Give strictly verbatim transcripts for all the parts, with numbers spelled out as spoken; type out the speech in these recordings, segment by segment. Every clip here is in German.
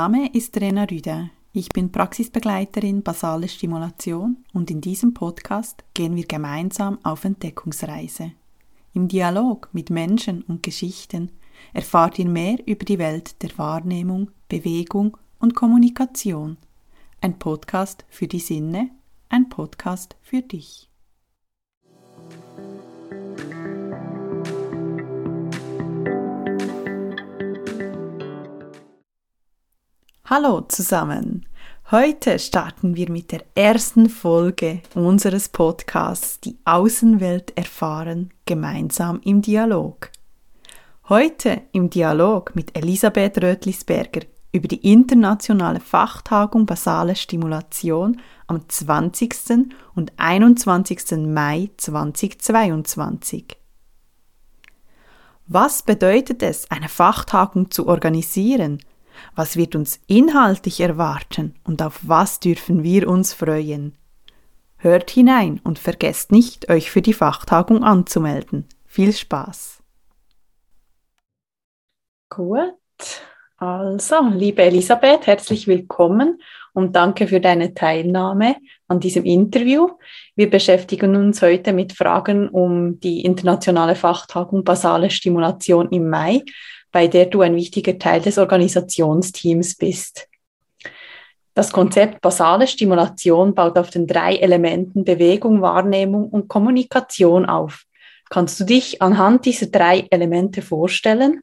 Name ist Rena Rüde. Ich bin Praxisbegleiterin Basale Stimulation und in diesem Podcast gehen wir gemeinsam auf Entdeckungsreise. Im Dialog mit Menschen und Geschichten erfahrt ihr mehr über die Welt der Wahrnehmung, Bewegung und Kommunikation. Ein Podcast für die Sinne, ein Podcast für dich. Hallo zusammen! Heute starten wir mit der ersten Folge unseres Podcasts Die Außenwelt erfahren, gemeinsam im Dialog. Heute im Dialog mit Elisabeth Rötlisberger über die internationale Fachtagung Basale Stimulation am zwanzigsten und einundzwanzigsten Mai zweitausendzweiundzwanzig. Was bedeutet es, eine Fachtagung zu organisieren? Was wird uns inhaltlich erwarten und auf was dürfen wir uns freuen? Hört hinein und vergesst nicht, euch für die Fachtagung anzumelden. Viel Spaß! Gut, also liebe Elisabeth, herzlich willkommen und danke für deine Teilnahme an diesem Interview. Wir beschäftigen uns heute mit Fragen um die internationale Fachtagung Basale Stimulation im Mai, bei der du ein wichtiger Teil des Organisationsteams bist. Das Konzept basale Stimulation baut auf den drei Elementen Bewegung, Wahrnehmung und Kommunikation auf. Kannst du dich anhand dieser drei Elemente vorstellen?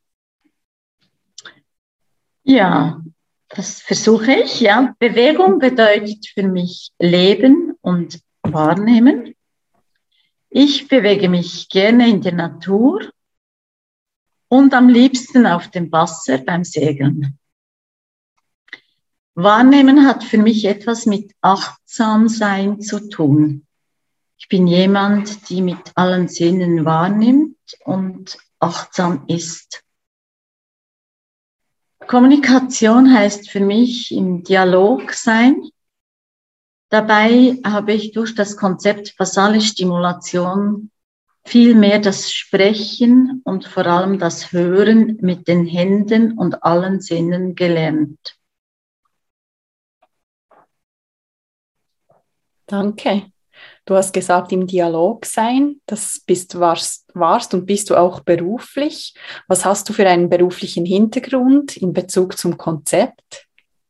Ja, das versuche ich. Ja. Bewegung bedeutet für mich Leben und Wahrnehmen. Ich bewege mich gerne in der Natur und am liebsten auf dem Wasser beim Segeln. Wahrnehmen hat für mich etwas mit Achtsamsein zu tun. Ich bin jemand, die mit allen Sinnen wahrnimmt und achtsam ist. Kommunikation heißt für mich im Dialog sein. Dabei habe ich durch das Konzept basale Stimulation viel mehr das Sprechen und vor allem das Hören mit den Händen und allen Sinnen gelernt. Danke. Du hast gesagt, im Dialog sein, das bist, warst, warst und bist du auch beruflich. Was hast du für einen beruflichen Hintergrund in Bezug zum Konzept?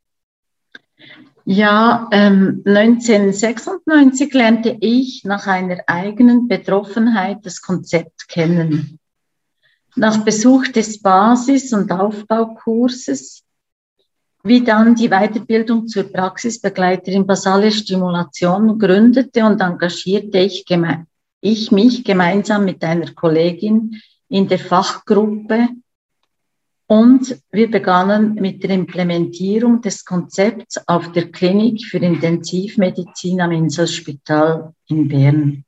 Ja, ähm, neunzehnhundertsechsundneunzig lernte ich nach einer eigenen Betroffenheit das Konzept kennen. Nach Besuch des Basis- und Aufbaukurses, wie dann die Weiterbildung zur Praxisbegleiterin Basale Stimulation gründete und engagierte ich, geme- ich mich gemeinsam mit einer Kollegin in der Fachgruppe. Und wir begannen mit der Implementierung des Konzepts auf der Klinik für Intensivmedizin am Inselspital in Bern.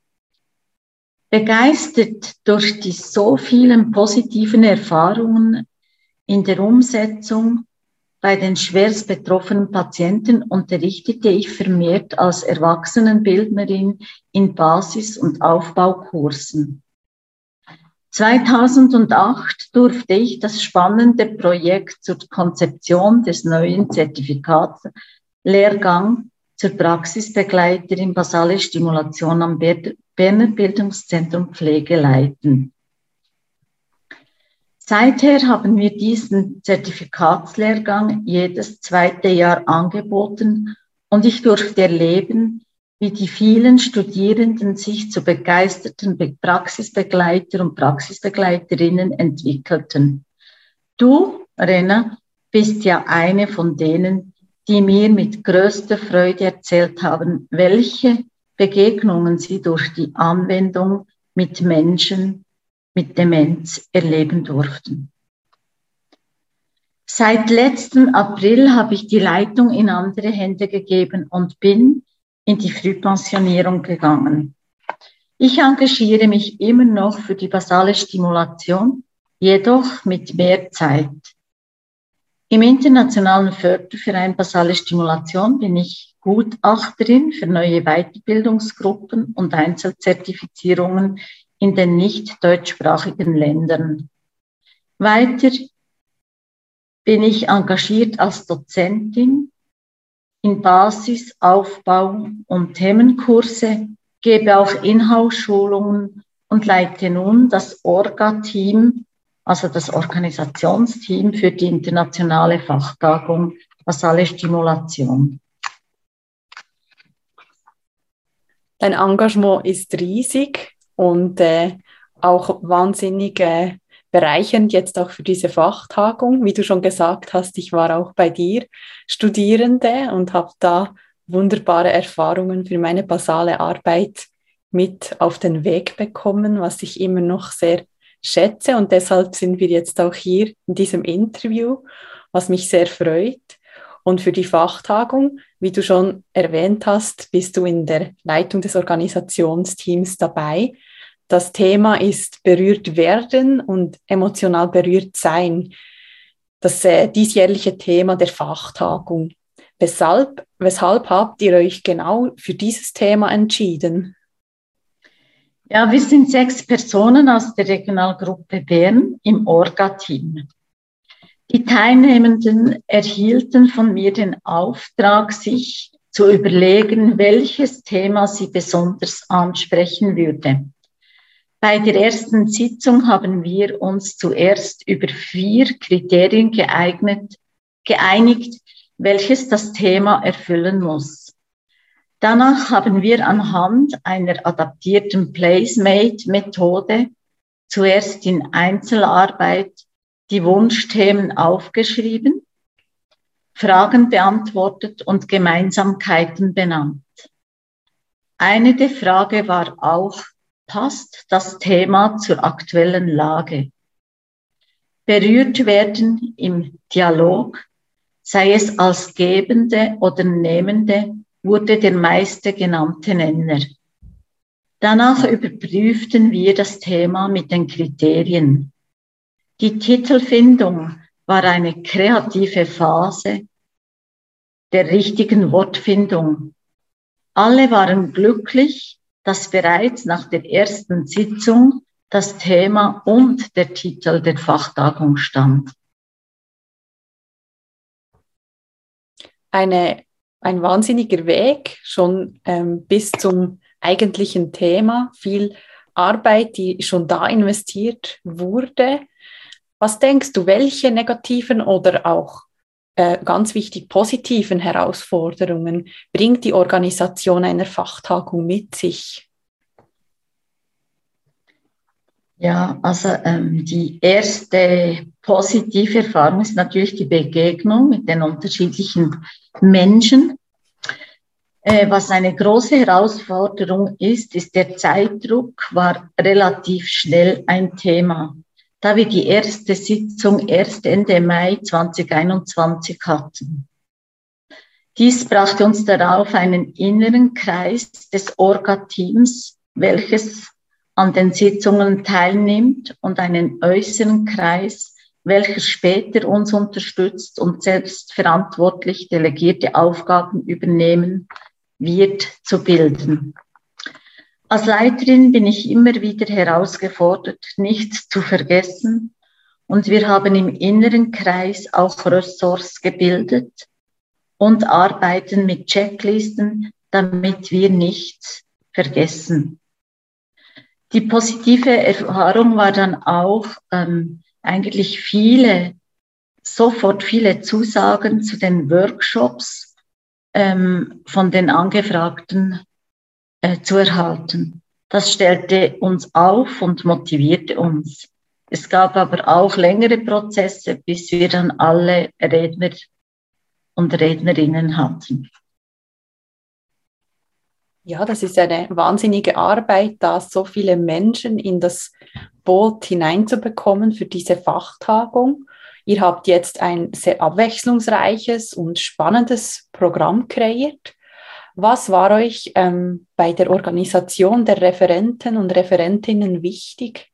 Begeistert durch die so vielen positiven Erfahrungen in der Umsetzung bei den schwerst betroffenen Patienten unterrichtete ich vermehrt als Erwachsenenbildnerin in Basis- und Aufbaukursen. zweitausendacht durfte ich das spannende Projekt zur Konzeption des neuen Zertifikatslehrgangs zur Praxisbegleiterin Basale Stimulation am Berner Bildungszentrum Pflege leiten. Seither haben wir diesen Zertifikatslehrgang jedes zweite Jahr angeboten und ich durfte erleben, wie die vielen Studierenden sich zu begeisterten Praxisbegleiter und Praxisbegleiterinnen entwickelten. Du, Rena, bist ja eine von denen, die mir mit größter Freude erzählt haben, welche Begegnungen sie durch die Anwendung mit Menschen mit Demenz erleben durften. Seit letztem April habe ich die Leitung in andere Hände gegeben und bin in die Frühpensionierung gegangen. Ich engagiere mich immer noch für die basale Stimulation, jedoch mit mehr Zeit. Im Internationalen Förderverein Basale Stimulation bin ich Gutachterin für neue Weiterbildungsgruppen und Einzelzertifizierungen in den nicht deutschsprachigen Ländern. Weiter bin ich engagiert als Dozentin in Basis-, Aufbau- und Themenkurse, gebe auch Inhouse-Schulungen und leite nun das Orga-Team, also das Organisationsteam für die internationale Fachtagung Basale Stimulation. Dein Engagement ist riesig und äh, auch wahnsinnig äh, bereichernd jetzt auch für diese Fachtagung. Wie du schon gesagt hast, ich war auch bei dir Studierende und habe da wunderbare Erfahrungen für meine basale Arbeit mit auf den Weg bekommen, was ich immer noch sehr schätze. Und deshalb sind wir jetzt auch hier in diesem Interview, was mich sehr freut. Und für die Fachtagung, wie du schon erwähnt hast, bist du in der Leitung des Organisationsteams dabei. Das Thema ist berührt werden und emotional berührt sein. Das äh, diesjährliche Thema der Fachtagung. Weshalb, weshalb habt ihr euch genau für dieses Thema entschieden? Ja, wir sind sechs Personen aus der Regionalgruppe Bern im Orga-Team. Die Teilnehmenden erhielten von mir den Auftrag, sich zu überlegen, welches Thema sie besonders ansprechen würde. Bei der ersten Sitzung haben wir uns zuerst über vier Kriterien geeignet, geeinigt, welches das Thema erfüllen muss. Danach haben wir anhand einer adaptierten Placemate-Methode zuerst in Einzelarbeit die Wunschthemen aufgeschrieben, Fragen beantwortet und Gemeinsamkeiten benannt. Eine der Fragen war auch, passt das Thema zur aktuellen Lage? Berührt werden im Dialog, sei es als Gebende oder Nehmende, wurde der meiste genannte Nenner. Danach überprüften wir das Thema mit den Kriterien. Die Titelfindung war eine kreative Phase der richtigen Wortfindung. Alle waren glücklich, dass bereits nach der ersten Sitzung das Thema und der Titel der Fachtagung stand. Eine, ein wahnsinniger Weg, schon ähm, bis zum eigentlichen Thema. Viel Arbeit, die schon da investiert wurde. Was denkst du, welche negativen oder auch äh, ganz wichtig positiven Herausforderungen bringt die Organisation einer Fachtagung mit sich? Ja, also ähm, die erste positive Erfahrung ist natürlich die Begegnung mit den unterschiedlichen Menschen. Äh, was eine große Herausforderung ist, ist der Zeitdruck, war relativ schnell ein Thema, da wir die erste Sitzung erst Ende Mai zwanzig einundzwanzig hatten. Dies brachte uns darauf einen inneren Kreis des Orga-Teams, welches an den Sitzungen teilnimmt, und einen äußeren Kreis, welcher später uns unterstützt und selbstverantwortlich delegierte Aufgaben übernehmen wird, zu bilden. Als Leiterin bin ich immer wieder herausgefordert, nichts zu vergessen, und wir haben im inneren Kreis auch Ressorts gebildet und arbeiten mit Checklisten, damit wir nichts vergessen. Die positive Erfahrung war dann auch ähm, eigentlich viele, sofort viele Zusagen zu den Workshops ähm, von den Angefragten äh, zu erhalten. Das stellte uns auf und motivierte uns. Es gab aber auch längere Prozesse, bis wir dann alle Redner und Rednerinnen hatten. Ja, das ist eine wahnsinnige Arbeit, da so viele Menschen in das Boot hineinzubekommen für diese Fachtagung. Ihr habt jetzt ein sehr abwechslungsreiches und spannendes Programm kreiert. Was war euch ähm, bei der Organisation der Referenten und Referentinnen wichtig?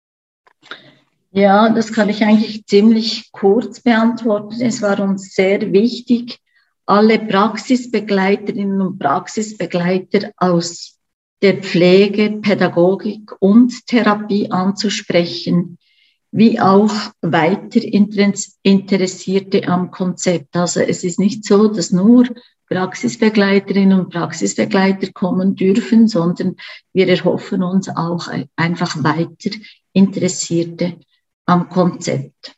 Ja, das kann ich eigentlich ziemlich kurz beantworten. Es war uns sehr wichtig, alle Praxisbegleiterinnen und Praxisbegleiter aus der Pflege, Pädagogik und Therapie anzusprechen. wie auch weiter Interessierte am Konzept. Also es ist nicht so, dass nur Praxisbegleiterinnen und Praxisbegleiter kommen dürfen, sondern wir erhoffen uns auch einfach weiter Interessierte am Konzept.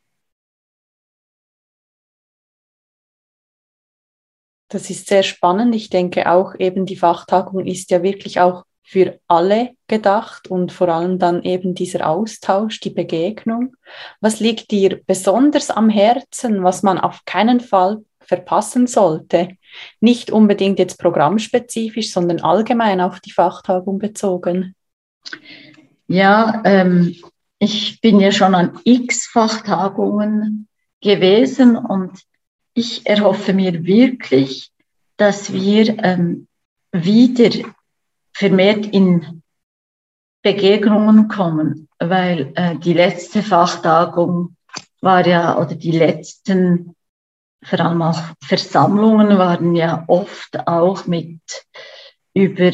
Das ist sehr spannend. Ich denke auch eben, die Fachtagung ist ja wirklich auch für alle gedacht und vor allem dann eben dieser Austausch, die Begegnung. Was liegt dir besonders am Herzen, was man auf keinen Fall verpassen sollte? Nicht unbedingt jetzt programmspezifisch, sondern allgemein auf die Fachtagung bezogen. Ja, ähm, ich bin ja schon an x Fachtagungen gewesen und ich erhoffe mir wirklich, dass wir ähm, wieder vermehrt in Begegnungen kommen, weil äh, die letzte Fachtagung war ja, oder die letzten, vor allem auch Versammlungen waren ja oft auch mit über,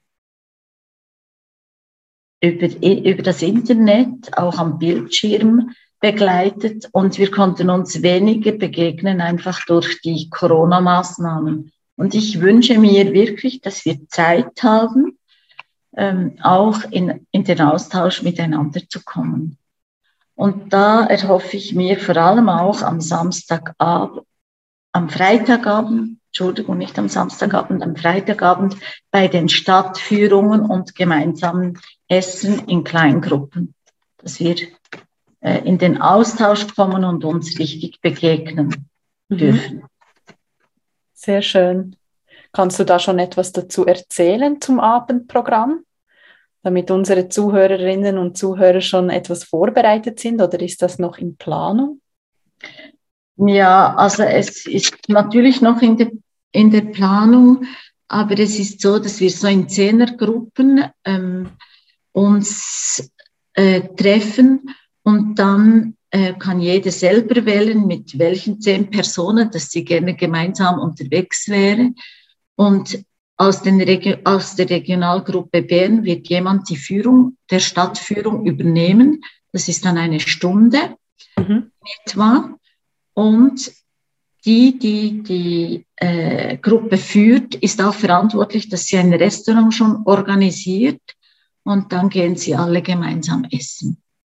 über, über das Internet, auch am Bildschirm begleitet und wir konnten uns weniger begegnen, einfach durch die Corona-Maßnahmen. Und ich wünsche mir wirklich, dass wir Zeit haben, ähm, auch in, in den Austausch miteinander zu kommen. Und da erhoffe ich mir vor allem auch am Samstagabend, am Freitagabend, Entschuldigung, nicht am Samstagabend, am Freitagabend bei den Stadtführungen und gemeinsamen Essen in Kleingruppen, dass wir äh, in den Austausch kommen und uns richtig begegnen dürfen. Mhm. Sehr schön. Kannst du da schon etwas dazu erzählen zum Abendprogramm, damit unsere Zuhörerinnen und Zuhörer schon etwas vorbereitet sind, oder ist das noch in Planung? Ja, also es ist natürlich noch in der, in der Planung, aber es ist so, dass wir so in Zehnergruppen ähm, uns äh, treffen und dann äh, kann jeder selber wählen, mit welchen zehn Personen, dass sie gerne gemeinsam unterwegs wäre. Und aus, den Regio- aus der Regionalgruppe Bern wird jemand die Führung, der Stadtführung übernehmen. Das ist dann eine Stunde mhm. etwa. Und die, die die äh, Gruppe führt, ist auch verantwortlich, dass sie ein Restaurant schon organisiert und dann gehen sie alle gemeinsam essen.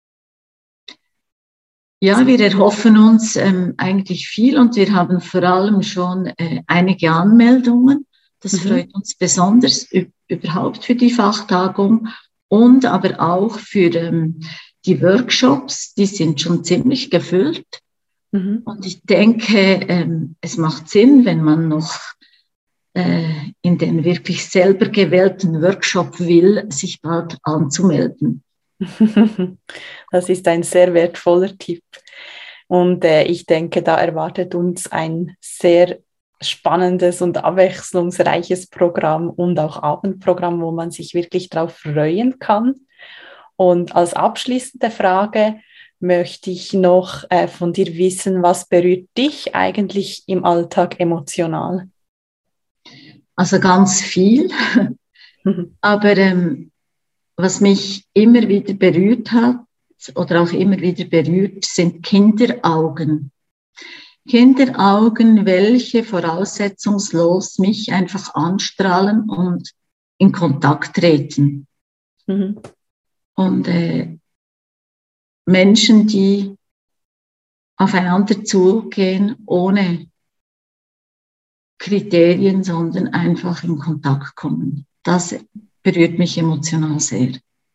Ja, wir erhoffen uns ähm, eigentlich viel und wir haben vor allem schon äh, einige Anmeldungen. Das mhm. freut uns besonders üb- überhaupt für die Fachtagung und aber auch für ähm, die Workshops, die sind schon ziemlich gefüllt. Mhm. Und ich denke, ähm, es macht Sinn, wenn man noch äh, in den wirklich selber gewählten Workshop will, sich bald anzumelden. Das ist ein sehr wertvoller Tipp. Und äh, ich denke, da erwartet uns ein sehr spannendes und abwechslungsreiches Programm und auch Abendprogramm, wo man sich wirklich darauf freuen kann. Und als abschließende Frage möchte ich noch äh, von dir wissen, was berührt dich eigentlich im Alltag emotional? Also ganz viel, aber ähm, was mich immer wieder berührt hat oder auch immer wieder berührt, sind Kinderaugen. Kinderaugen, welche voraussetzungslos mich einfach anstrahlen und in Kontakt treten. Mhm. Und äh, Menschen, die aufeinander zugehen, ohne Kriterien, sondern einfach in Kontakt kommen. Das berührt mich emotional sehr.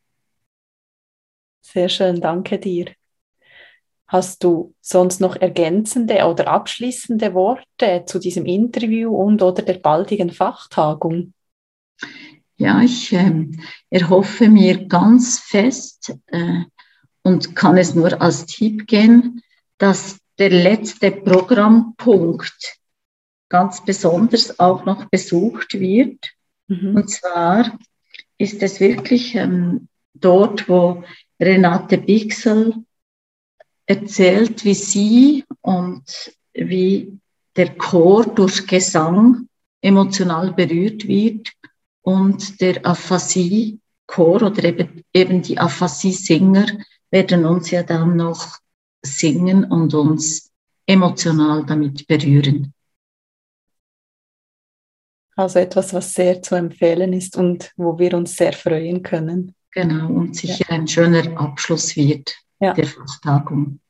Sehr schön, danke dir. Hast du sonst noch ergänzende oder abschließende Worte zu diesem Interview und oder der baldigen Fachtagung? Ja, ich äh, erhoffe mir ganz fest äh, und kann es nur als Tipp geben, dass der letzte Programmpunkt ganz besonders auch noch besucht wird. Mhm. Und zwar ist es wirklich ähm, dort, wo Renate Bichsel erzählt, wie sie und wie der Chor durch Gesang emotional berührt wird und der Aphasie-Chor oder eben, eben die Aphasie-Singer werden uns ja dann noch singen und uns emotional damit berühren. Also etwas, was sehr zu empfehlen ist und wo wir uns sehr freuen können. Genau, und sicher Ja. ein schöner Abschluss wird Ja. der Fachtagung.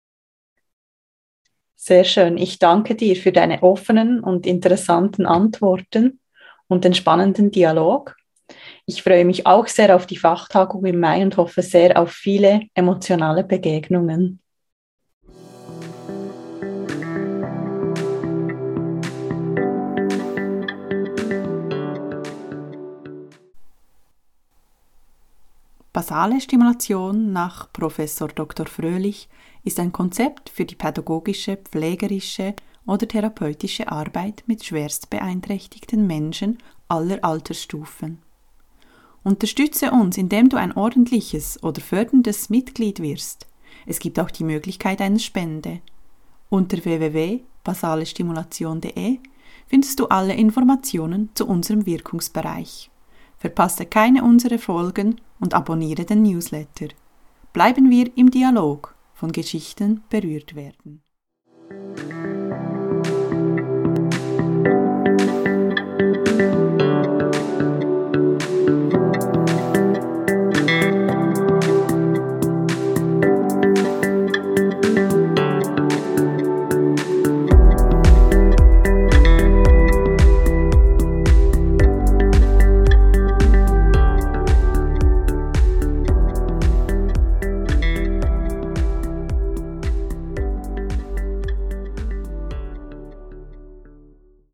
Sehr schön. Ich danke dir für deine offenen und interessanten Antworten und den spannenden Dialog. Ich freue mich auch sehr auf die Fachtagung im Mai und hoffe sehr auf viele emotionale Begegnungen. Basale Stimulation nach Professor Doktor Fröhlich ist ein Konzept für die pädagogische, pflegerische oder therapeutische Arbeit mit schwerst beeinträchtigten Menschen aller Altersstufen. Unterstütze uns, indem du ein ordentliches oder förderndes Mitglied wirst. Es gibt auch die Möglichkeit einer Spende. Unter w w w punkt basalestimulation punkt de findest du alle Informationen zu unserem Wirkungsbereich. Verpasse keine unserer Folgen und abonniere den Newsletter. Bleiben wir im Dialog, von Geschichten berührt werden.